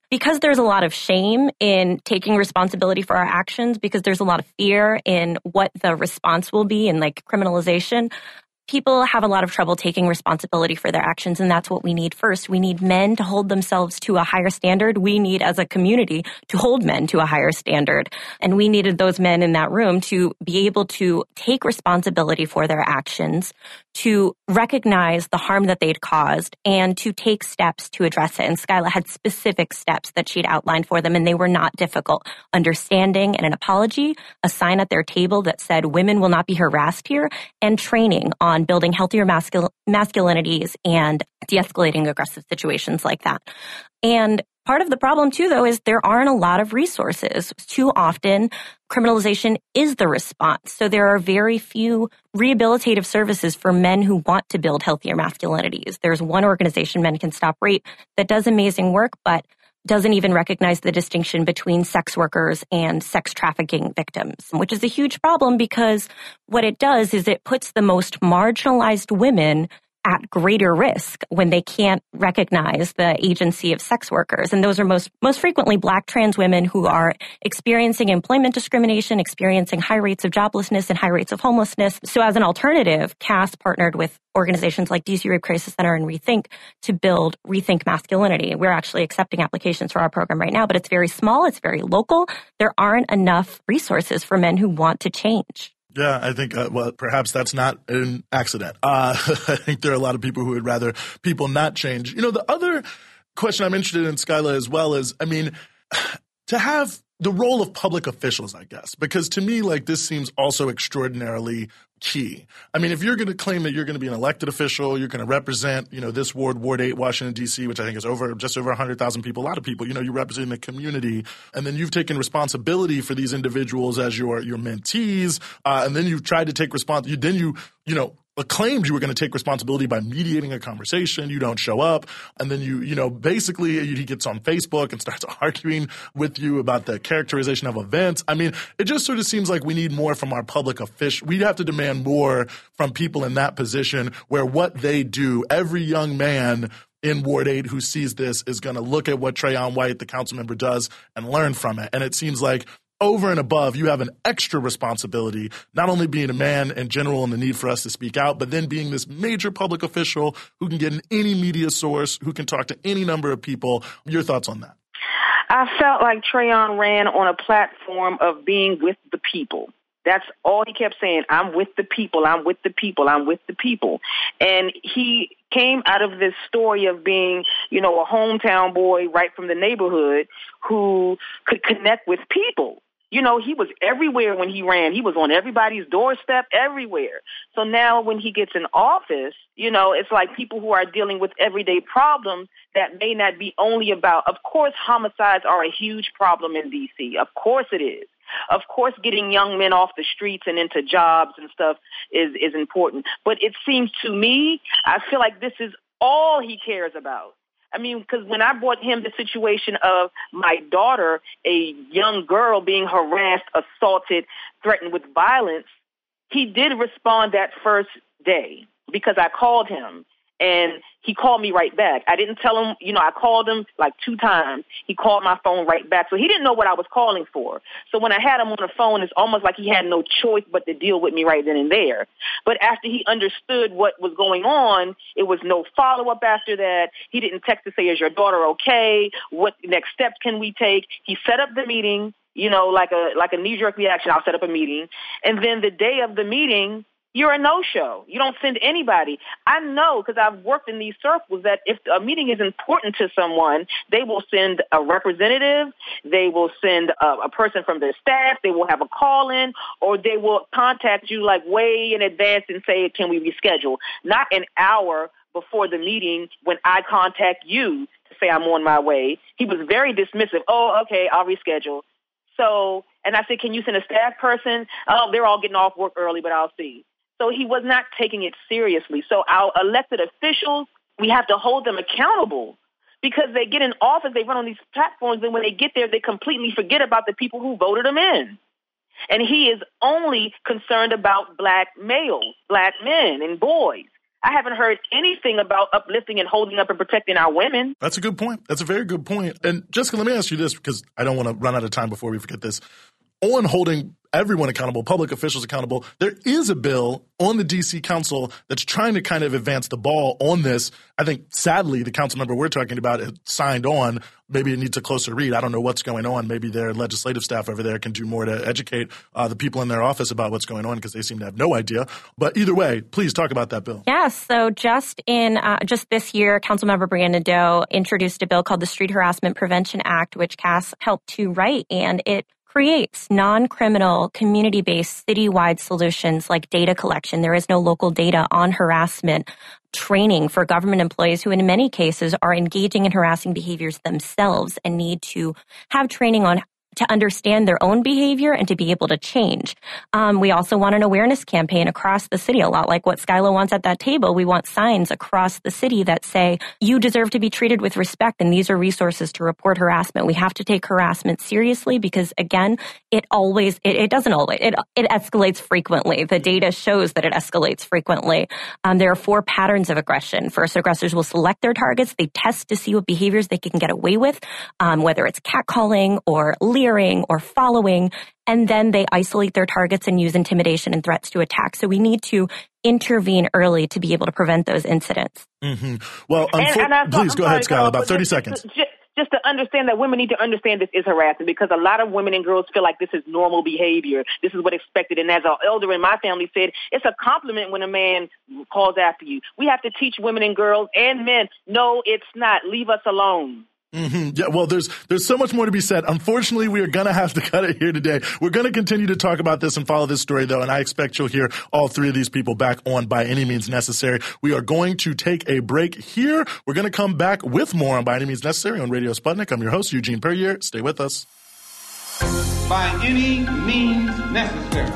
shame in taking responsibility for our actions, because there's a lot of fear in what the response will be and like criminalization. People have a lot of trouble taking responsibility for their actions, and that's what we need first. We need men to hold themselves to a higher standard. We need, as a community, to hold men to a higher standard. And we needed those men in that room to be able to take responsibility for their actions, to recognize the harm that they'd caused, and to take steps to address it. And Skyla had specific steps that she'd outlined for them, and they were not difficult. Understanding and an apology, a sign at their table that said women will not be harassed here, and training on building healthier masculinities and de-escalating aggressive situations like that. And part of the problem, too, though, is there aren't a lot of resources. Too often, criminalization is the response. So there are very few rehabilitative services for men who want to build healthier masculinities. There's one organization, Men Can Stop Rape, that does amazing work, but doesn't even recognize the distinction between sex workers and sex trafficking victims, which is a huge problem, because what it does is it puts the most marginalized women at greater risk when they can't recognize the agency of sex workers. And those are most frequently Black trans women who are experiencing employment discrimination, experiencing high rates of joblessness and high rates of homelessness. So as an alternative, CAS partnered with organizations like DC Rape Crisis Center and Rethink to build Rethink Masculinity. We're actually accepting applications for our program right now, but it's very small, it's very local. There aren't enough resources for men who want to change. Yeah, I think, perhaps that's not an accident. I think there are a lot of people who would rather people not change. You know, the other question I'm interested in, Skyla, as well is, I mean, to have the role of public officials, I guess, because to me, like, this seems also extraordinarily key. I mean, if you're going to claim that you're going to be an elected official, you're going to represent, you know, this ward, Ward 8, Washington, D.C., which I think is just over 100,000 people, a lot of people, you know, you represent the community, and then you've taken responsibility for these individuals as your mentees, and then you've tried to take you claimed you were going to take responsibility by mediating a conversation. You don't show up. And then basically he gets on Facebook and starts arguing with you about the characterization of events. I mean, it just sort of seems like we need more from our public officials. We have to demand more from people in that position, where what they do, every young man in Ward 8 who sees this is going to look at what Trayon White, the council member, does and learn from it. And it seems like over and above, you have an extra responsibility, not only being a man in general and the need for us to speak out, but then being this major public official who can get in any media source, who can talk to any number of people. Your thoughts on that? I felt like Trayon ran on a platform of being with the people. That's all he kept saying. I'm with the people. I'm with the people. I'm with the people. And he came out of this story of being, a hometown boy right from the neighborhood who could connect with people. He was everywhere when he ran. He was on everybody's doorstep, everywhere. So now when he gets in office, it's like people who are dealing with everyday problems that may not be only about, of course, homicides are a huge problem in D.C. Of course it is. Of course, getting young men off the streets and into jobs and stuff is important. But it seems to me, I feel like this is all he cares about. I mean, because when I brought him the situation of my daughter, a young girl being harassed, assaulted, threatened with violence, he did respond that first day because I called him. And he called me right back. I didn't tell him, I called him like 2 times. He called my phone right back. So he didn't know what I was calling for. So when I had him on the phone, it's almost like he had no choice but to deal with me right then and there. But after he understood what was going on, it was no follow-up after that. He didn't text to say, is your daughter okay? What next steps can we take? He set up the meeting, like a knee-jerk reaction. I'll set up a meeting. And then the day of the meeting, you're a no-show. You don't send anybody. I know because I've worked in these circles that if a meeting is important to someone, they will send a representative, they will send a person from their staff, they will have a call-in, or they will contact you like way in advance and say, can we reschedule? Not an hour before the meeting when I contact you to say I'm on my way. He was very dismissive. Oh, okay, I'll reschedule. So, and I said, can you send a staff person? Oh, they're all getting off work early, but I'll see. So he was not taking it seriously. So our elected officials, we have to hold them accountable because they get in office, they run on these platforms, and when they get there, they completely forget about the people who voted them in. And he is only concerned about black males, black men and boys. I haven't heard anything about uplifting and holding up and protecting our women. That's a good point. That's a very good point. And Jessica, let me ask you this because I don't want to run out of time before we forget this. On holding everyone accountable, public officials accountable, there is a bill on the D.C. Council that's trying to kind of advance the ball on this. I think, sadly, the council member we're talking about has signed on. Maybe it needs a closer read. I don't know what's going on. Maybe their legislative staff over there can do more to educate the people in their office about what's going on because they seem to have no idea. But either way, please talk about that bill. Yes. So just this year, Councilmember Brianna Doe introduced a bill called the Street Harassment Prevention Act, which Cass helped to write, and it creates non-criminal, community-based, citywide solutions like data collection. There is no local data on harassment, training for government employees who in many cases are engaging in harassing behaviors themselves and need to have training on to understand their own behavior and to be able to change. We also want an awareness campaign across the city, a lot like what Skyla wants at that table. We want signs across the city that say, you deserve to be treated with respect, and these are resources to report harassment. We have to take harassment seriously because, again, it escalates frequently. The data shows that it escalates frequently. There are 4 patterns of aggression. First, aggressors will select their targets. They test to see what behaviors they can get away with, whether it's catcalling or leering or following, and then they isolate their targets and use intimidation and threats to attack. So we need to intervene early to be able to prevent those incidents. Mm-hmm. Well, please go ahead, Skyla, about 30 seconds. Just to understand that women need to understand this is harassment because a lot of women and girls feel like this is normal behavior. This is what expected. And as an elder in my family said, it's a compliment when a man calls after you. We have to teach women and girls and men, no, it's not. Leave us alone. Mm-hmm. Yeah, well, there's so much more to be said. Unfortunately, we are going to have to cut it here today. We're going to continue to talk about this and follow this story, though, and I expect you'll hear all 3 of these people back on By Any Means Necessary. We are going to take a break here. We're going to come back with more on By Any Means Necessary on Radio Sputnik. I'm your host, Eugene Puryear. Stay with us. By any means necessary.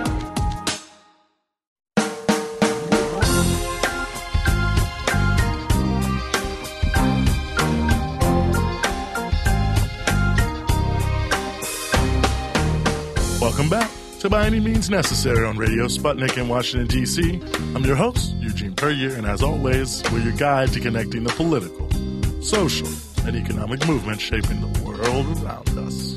Welcome back to By Any Means Necessary on Radio Sputnik in Washington, D.C. I'm your host, Eugene Puryear, and as always, we're your guide to connecting the political, social, and economic movements shaping the world around us.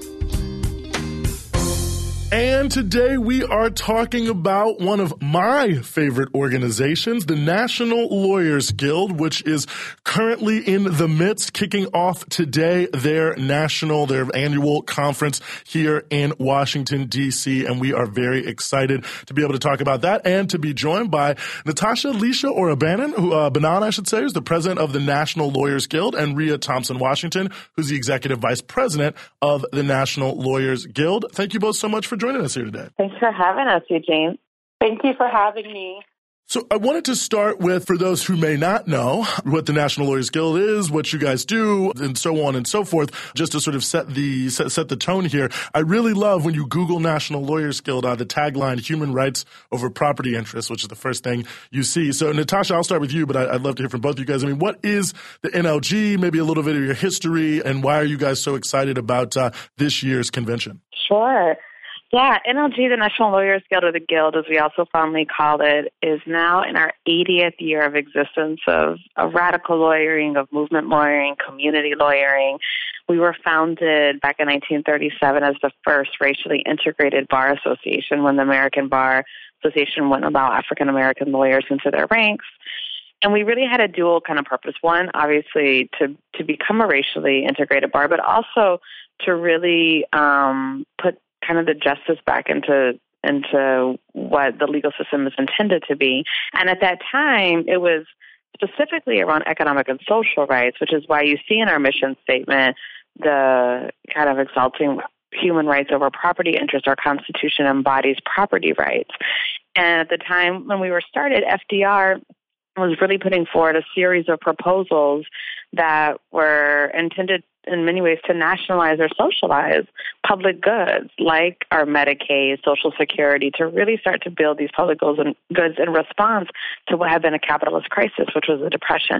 And today we are talking about one of my favorite organizations, the National Lawyers Guild, which is currently in the midst, kicking off today their annual conference here in Washington, D.C. And we are very excited to be able to talk about that and to be joined by Natasha Leisha Orabanan, who's the president of the National Lawyers Guild, and Rhea Thompson-Washington, who's the executive vice president of the National Lawyers Guild. Thank you both so much for joining us here today. Thanks for having us, Eugene. Thank you for having me. So I wanted to start with, for those who may not know, what the National Lawyers Guild is, what you guys do, and so on and so forth, just to sort of set the tone here. I really love when you Google National Lawyers Guild, the tagline, human rights over property interests, which is the first thing you see. So Natasha, I'll start with you, but I'd love to hear from both of you guys. I mean, what is the NLG? Maybe a little bit of your history, and why are you guys so excited about this year's convention? Sure. Yeah, NLG, the National Lawyers Guild, or the Guild, as we also fondly call it, is now in our 80th year of existence of radical lawyering, of movement lawyering, community lawyering. We were founded back in 1937 as the first racially integrated bar association when the American Bar Association wouldn't allow African-American lawyers into their ranks. And we really had a dual kind of purpose. One, obviously, to become a racially integrated bar, but also to really put kind of the justice back into what the legal system is intended to be. And at that time, it was specifically around economic and social rights, which is why you see in our mission statement the kind of exalting human rights over property interest. Our Constitution embodies property rights. And at the time when we were started, FDR was really putting forward a series of proposals that were intended in many ways to nationalize or socialize public goods like our Medicaid, Social Security, to really start to build these public goods in response to what had been a capitalist crisis, which was the Depression.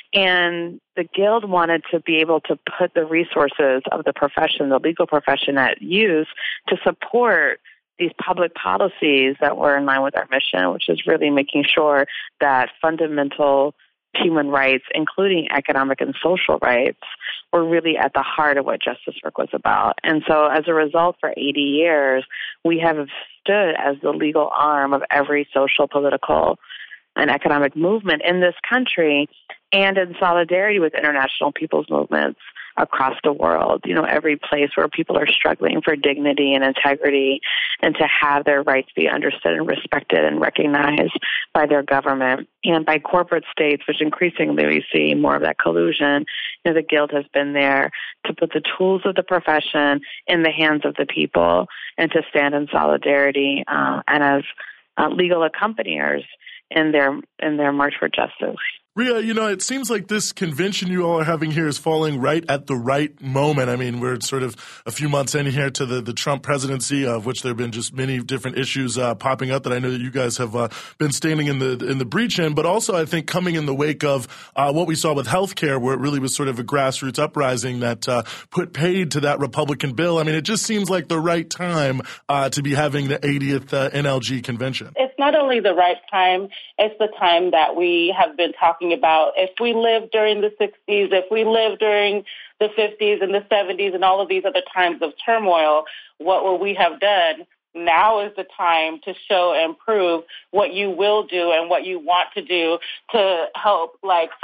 And the Guild wanted to be able to put the resources of the profession, the legal profession, at use to support these public policies that were in line with our mission, which is really making sure that fundamental human rights, including economic and social rights, were really at the heart of what justice work was about. And so as a result, for 80 years, we have stood as the legal arm of every social, political, and economic movement in this country, and in solidarity with international people's movements across the world. You know, every place where people are struggling for dignity and integrity and to have their rights be understood and respected and recognized by their government and by corporate states, which increasingly we see more of that collusion. You know, the Guild has been there to put the tools of the profession in the hands of the people and to stand in solidarity and as legal accompaniers in their march for justice. Ria, you know, it seems like this convention you all are having here is falling right at the right moment. I mean, we're sort of a few months in here to the Trump presidency, of which there have been just many different issues popping up that I know that you guys have been standing in the breach in, but also I think coming in the wake of what we saw with healthcare, where it really was sort of a grassroots uprising that put paid to that Republican bill. I mean, it just seems like the right time to be having the 80th NLG convention. It's not only the right time, it's the time that we have been talking about. If we lived during the 60s, if we lived during the 50s and the 70s and all of these other times of turmoil, what will we have done? Now is the time to show and prove what you will do and what you want to do to help,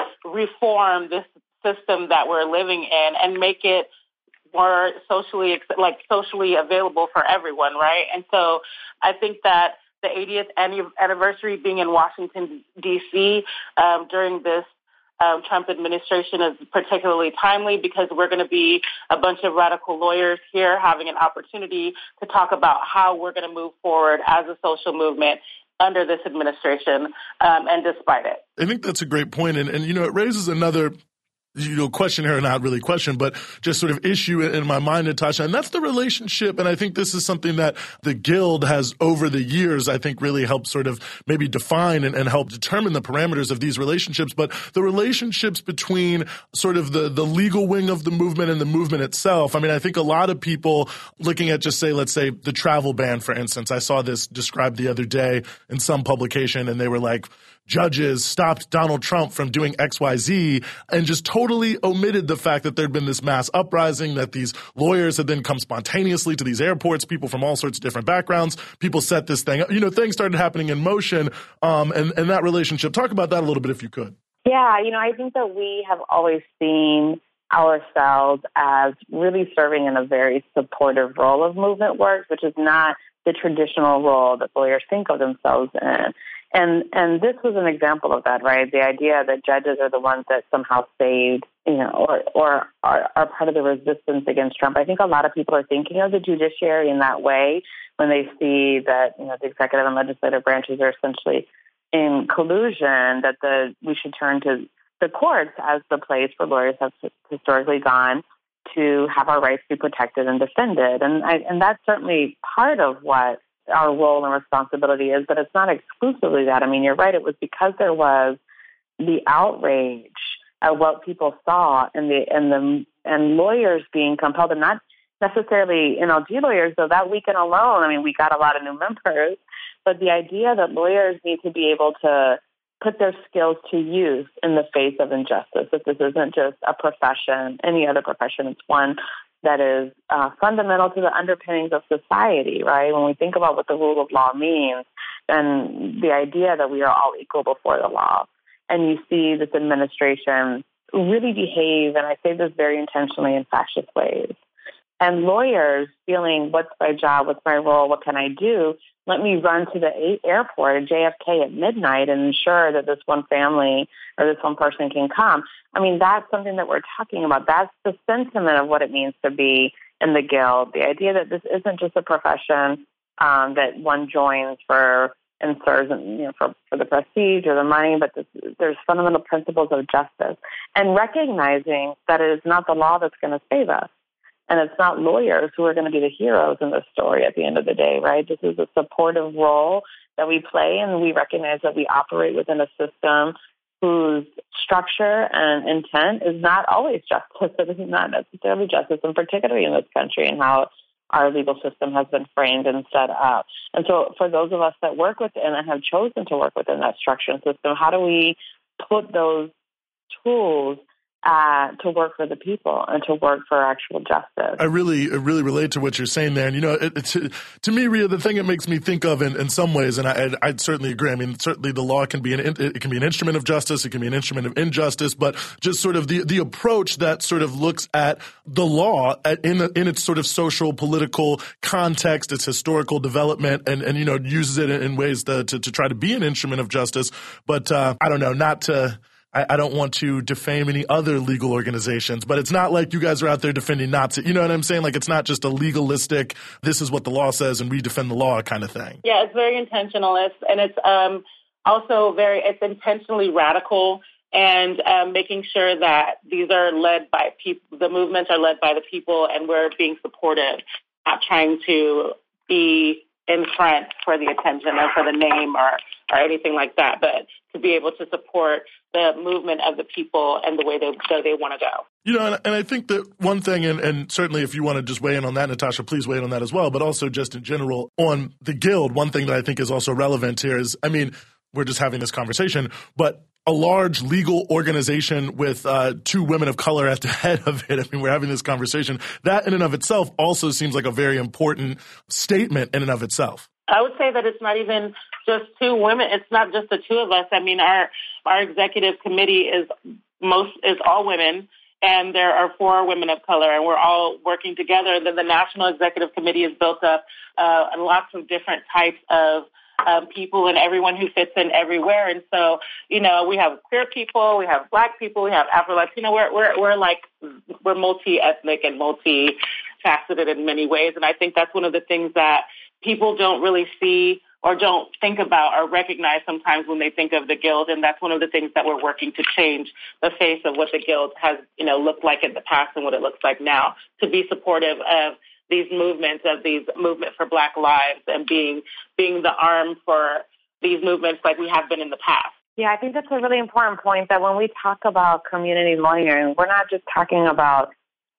reform this system that we're living in and make it more socially available for everyone, right? And so I think that the 80th anniversary being in Washington, D.C. During this Trump administration is particularly timely because we're going to be a bunch of radical lawyers here having an opportunity to talk about how we're going to move forward as a social movement under this administration and despite it. I think that's a great point. And you know, it raises another question here, not really question, but just sort of issue in my mind, Natasha, and that's the relationship. And I think this is something that the Guild has over the years, I think, really helped sort of maybe define and help determine the parameters of these relationships. But the relationships between sort of the legal wing of the movement and the movement itself. I mean, I think a lot of people looking at just let's say the travel ban, for instance. I saw this described the other day in some publication, and they were like, judges stopped Donald Trump from doing XYZ, and just totally omitted the fact that there'd been this mass uprising, that these lawyers had then come spontaneously to these airports, people from all sorts of different backgrounds. People set this thing up. You know, things started happening in motion, and that relationship. Talk about that a little bit if you could. Yeah, you know, I think that we have always seen ourselves as really serving in a very supportive role of movement work, which is not the traditional role that lawyers think of themselves in. And this was an example of that, right? The idea that judges are the ones that somehow saved, you know, or are part of the resistance against Trump. I think a lot of people are thinking of the judiciary in that way when they see that, you know, the executive and legislative branches are essentially in collusion that we should turn to the courts as the place where lawyers have historically gone to have our rights be protected and defended. And that's certainly part of what our role and responsibility is, but it's not exclusively that. I mean, you're right. It was because there was the outrage at what people saw and lawyers being compelled, and not necessarily NLG lawyers, though that weekend alone, I mean, we got a lot of new members, but the idea that lawyers need to be able to put their skills to use in the face of injustice, that this isn't just a profession, any other profession, it's one that is fundamental to the underpinnings of society, right? When we think about what the rule of law means, and the idea that we are all equal before the law, and you see this administration really behave, and I say this very intentionally, in fascist ways. And lawyers feeling, what's my job, what's my role, what can I do? Let me run to the airport at JFK at midnight and ensure that this one family or this one person can come. I mean, that's something that we're talking about. That's the sentiment of what it means to be in the Guild. The idea that this isn't just a profession that one joins and serves, for the prestige or the money, but there's fundamental principles of justice. And recognizing that it is not the law that's going to save us. And it's not lawyers who are going to be the heroes in this story at the end of the day, right? This is a supportive role that we play, and we recognize that we operate within a system whose structure and intent is not always justice. It is not necessarily justice, and particularly in this country and how our legal system has been framed and set up. And so for those of us that work within and have chosen to work within that structure and system, how do we put those tools to work for the people and to work for actual justice? I really relate to what you're saying there. And, to me, Rhea, the thing it makes me think of in some ways, and I'd certainly agree. I mean, certainly the law can be an instrument of justice. It can be an instrument of injustice, but just sort of the approach that sort of looks at the law in its sort of social, political context, its historical development, and uses it in ways to try to be an instrument of justice. But I don't know, I don't want to defame any other legal organizations, but it's not like you guys are out there defending Nazi. You know what I'm saying? Like, it's not just a legalistic, this is what the law says and we defend the law kind of thing. Yeah, it's very intentional. It's also it's intentionally radical, and making sure that these are led by people, the movements are led by the people, and we're being supportive, not trying to be in front for the attention or for the name or anything like that, but to be able to support the movement of the people and the way they want to go. And I think that one thing, and certainly if you want to just weigh in on that, Natasha, please weigh in on that as well, but also just in general on the Guild, one thing that I think is also relevant here is, I mean, we're just having this conversation, but a large legal organization with two women of color at the head of it. I mean, we're having this conversation. That in and of itself also seems like a very important statement in and of itself. I would say that it's not even just two women. It's not just the two of us. I mean, our executive committee is all women, and there are 4 women of color, and we're all working together. And then the National Executive Committee is built up lots of different types of people and everyone who fits in everywhere. And so, we have queer people, we have Black people, we have Afro-Latino. We're multi-ethnic and multi-faceted in many ways. And I think that's one of the things that people don't really see or don't think about or recognize sometimes when they think of the Guild. And that's one of the things that we're working to change the face of what the Guild has, looked like in the past and what it looks like now, to be supportive of these movements, of these movement for Black lives, and being the arm for these movements like we have been in the past. Yeah, I think that's a really important point, that when we talk about community lawyering, we're not just talking about,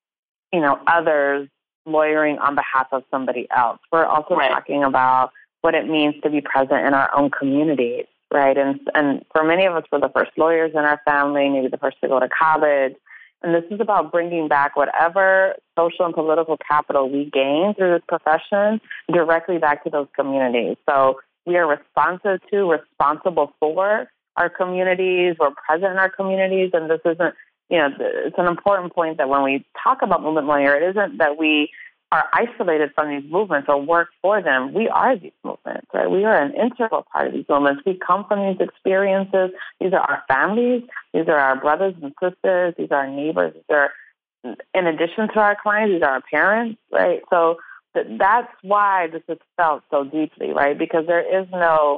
others lawyering on behalf of somebody else. We're also talking about what it means to be present in our own communities, right? And for many of us, we're the first lawyers in our family, maybe the first to go to college. And this is about bringing back whatever social and political capital we gain through this profession directly back to those communities. So we are responsible for our communities. We're present in our communities. And this isn't, it's an important point that when we talk about movement lawyer, it isn't that we are isolated from these movements or work for them. We are these movements, right? We are an integral part of these movements. We come from these experiences. These are our families. These are our brothers and sisters. These are our neighbors. These are, in addition to our clients, these are our parents, right? So that's why this is felt so deeply, right? Because there is no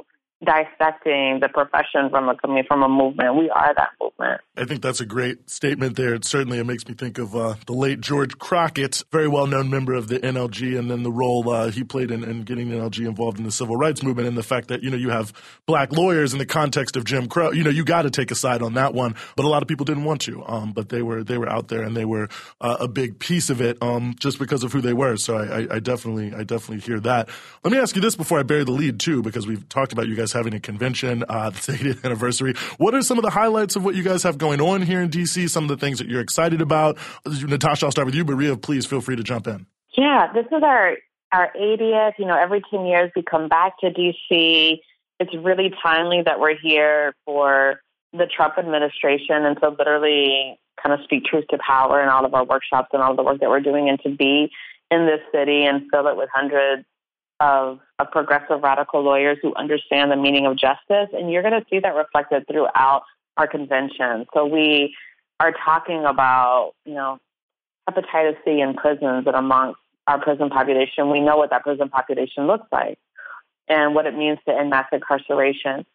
dissecting the profession from a movement. We are that movement. I think that's a great statement there. It makes me think of the late George Crockett, very well-known member of the NLG, and then the role he played in getting the NLG involved in the civil rights movement, and the fact that, you have black lawyers in the context of Jim Crow. You got to take a side on that one, but a lot of people didn't want to. But they were out there, and they were a big piece of it just because of who they were. So I definitely hear that. Let me ask you this before I bury the lead, too, because we've talked about you guys having a convention, the 80th anniversary. What are some of the highlights of what you guys have going on here in D.C., some of the things that you're excited about? Natasha, I'll start with you, but Ria, please feel free to jump in. Yeah, this is our 80th. Every 10 years we come back to D.C. It's really timely that we're here for the Trump administration, and so literally kind of speak truth to power in all of our workshops and all of the work that we're doing, and to be in this city and fill it with hundreds of progressive radical lawyers who understand the meaning of justice. And you're going to see that reflected throughout our convention. So we are talking about, hepatitis C in prisons and amongst our prison population. We know what that prison population looks like and what it means to end mass incarceration.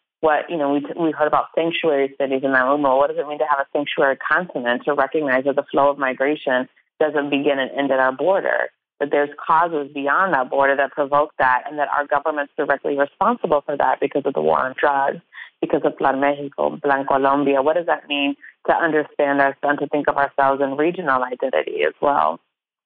We heard about sanctuary cities in that movement. What does it mean to have a sanctuary continent, to recognize that the flow of migration doesn't begin and end at our border, that there's causes beyond that border that provoke that, and that our government's directly responsible for that because of the war on drugs, because of Plan Mexico, Plan Colombia. What does that mean to understand ourselves and to think of ourselves in regional identity as well?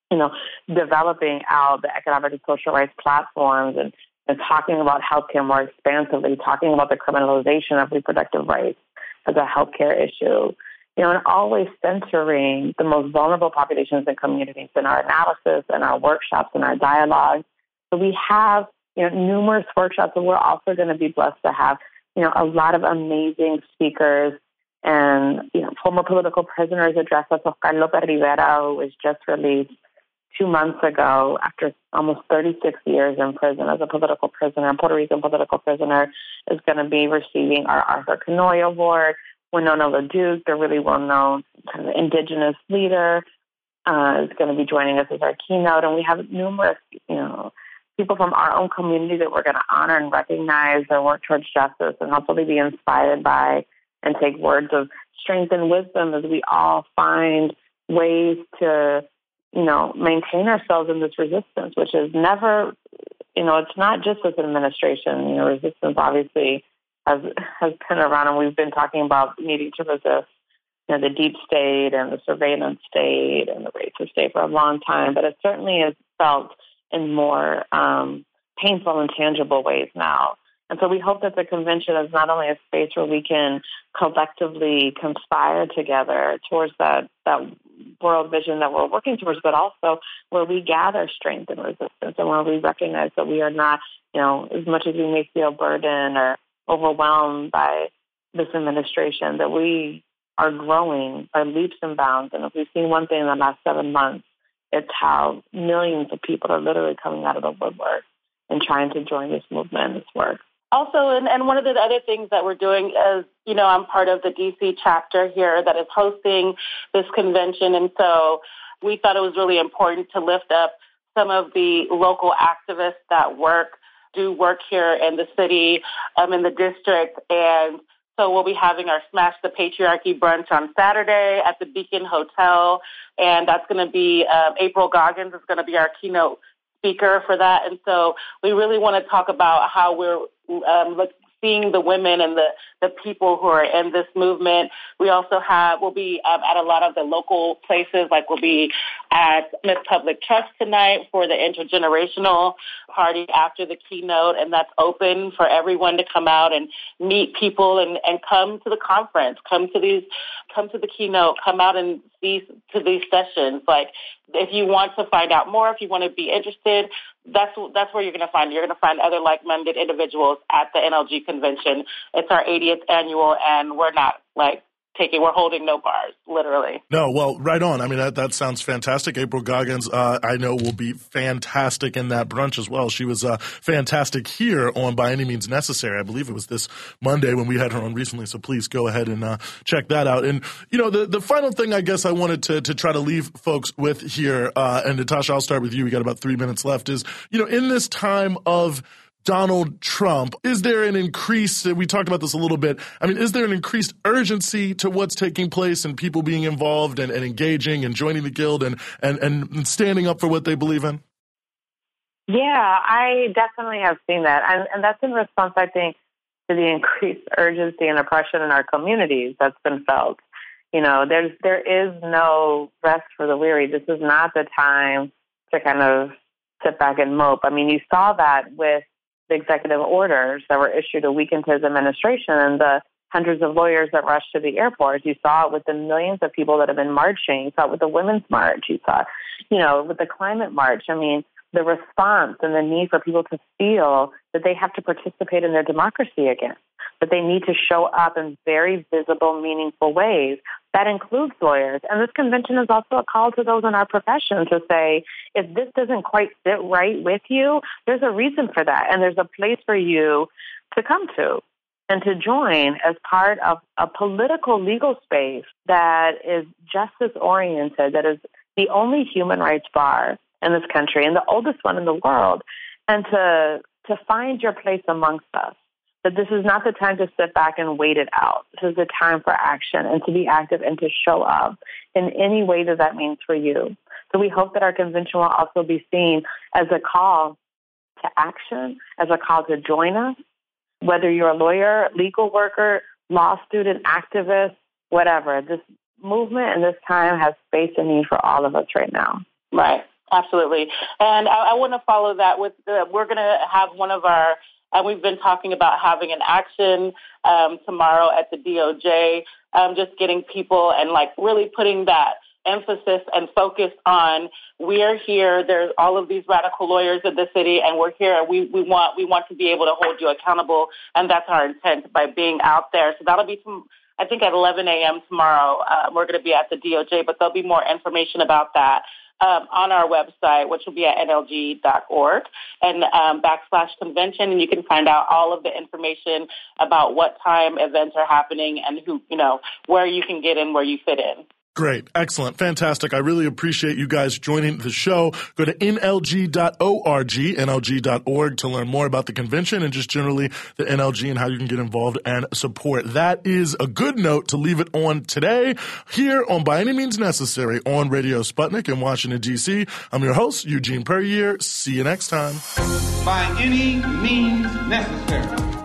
Developing out the economic and social rights platforms and talking about healthcare more expansively, talking about the criminalization of reproductive rights as a healthcare issue, and always centering the most vulnerable populations and communities in our analysis and our workshops and our dialogue. So we have, numerous workshops, and we're also going to be blessed to have, a lot of amazing speakers and, former political prisoners address us. Oscar Lopez Rivera, who was just released 2 months ago after almost 36 years in prison as a political prisoner, a Puerto Rican political prisoner, is going to be receiving our Arthur Canoy Award. Winona LaDuke, the really well-known kind of indigenous leader, is going to be joining us as our keynote. And we have numerous, people from our own community that we're going to honor and recognize their work towards justice, and hopefully be inspired by and take words of strength and wisdom as we all find ways to, maintain ourselves in this resistance, which is never, it's not just this administration. Resistance obviously has been around, and we've been talking about needing to resist, the deep state and the surveillance state and the racist state for a long time. But it certainly is felt in more painful and tangible ways now. And so we hope that the convention is not only a space where we can collectively conspire together towards that world vision that we're working towards, but also where we gather strength and resistance, and where we recognize that we are not, as much as we may feel burdened or overwhelmed by this administration, that we are growing by leaps and bounds. And if we've seen one thing in the last 7 months, it's how millions of people are literally coming out of the woodwork and trying to join this movement and this work. Also, and one of the other things that we're doing is, I'm part of the D.C. chapter here that is hosting this convention. And so we thought it was really important to lift up some of the local activists that do work here in the city, in the district. And so we'll be having our Smash the Patriarchy brunch on Saturday at the Beacon Hotel. And that's going to be, April Goggins is going to be our keynote speaker for that. And so we really want to talk about how we're seeing the women and the people who are in this movement. We also we'll be at a lot of the local places, like we'll be at Smith Public Trust tonight for the intergenerational party after the keynote, and that's open for everyone to come out and meet people and come to the conference, come to the keynote, come out and see to these sessions. Like, if you want to find out more, if you want to be interested, that's where you're going to find. You're going to find other like-minded individuals at the NLG convention. It's our 80th annual, and we're not we're holding no bars, literally. No, well, right on. I mean, that sounds fantastic. April Goggins, I know, will be fantastic in that brunch as well. She was fantastic here on By Any Means Necessary. I believe it was this Monday when we had her on recently, so please go ahead and check that out. And, the final thing I guess I wanted to try to leave folks with here, and Natasha, I'll start with you. We got about 3 minutes left, is, in this time of Donald Trump. Is there an increase, we talked about this a little bit, I mean, is there an increased urgency to what's taking place and people being involved and engaging and joining the Guild and standing up for what they believe in? Yeah, I definitely have seen that. And that's in response, I think, to the increased urgency and oppression in our communities that's been felt. You know, there is no rest for the weary. This is not the time to kind of sit back and mope. I mean, you saw that with the executive orders that were issued a week into his administration and the hundreds of lawyers that rushed to the airport. You saw it with the millions of people that have been marching. You saw it with the Women's March. You saw, you know, with the Climate March. I mean, the response and the need for people to feel that they have to participate in their democracy again, that they need to show up in very visible, meaningful ways. That includes lawyers. And this convention is also a call to those in our profession to say, if this doesn't quite sit right with you, there's a reason for that. And there's a place for you to come to and to join as part of a political legal space that is justice-oriented, that is the only human rights bar in this country and the oldest one in the world, and to find your place amongst us. That this is not the time to sit back and wait it out. This is the time for action and to be active and to show up in any way that means for you. So we hope that our convention will also be seen as a call to action, as a call to join us, whether you're a lawyer, legal worker, law student, activist, whatever. This movement and this time has space and need for all of us right now. Right. Absolutely. And I want to follow that with, we're going to have one of our, we've been talking about having an action tomorrow at the DOJ, just getting people and like really putting that emphasis and focus on we're here. There's all of these radical lawyers in the city, and we're here. And we want to be able to hold you accountable, and that's our intent by being out there. So that'll be I think at 11 a.m. tomorrow. We're going to be at the DOJ, but there'll be more information about that on our website, which will be at nlg.org and /convention. And you can find out all of the information about what time events are happening and who, you know, where you can get in, where you fit in. Great. Excellent. Fantastic. I really appreciate you guys joining the show. Go to nlg.org to learn more about the convention and just generally the NLG and how you can get involved and support. That is a good note to leave it on today here on By Any Means Necessary on Radio Sputnik in Washington, D.C. I'm your host, Eugene Puryear. See you next time. By any means necessary.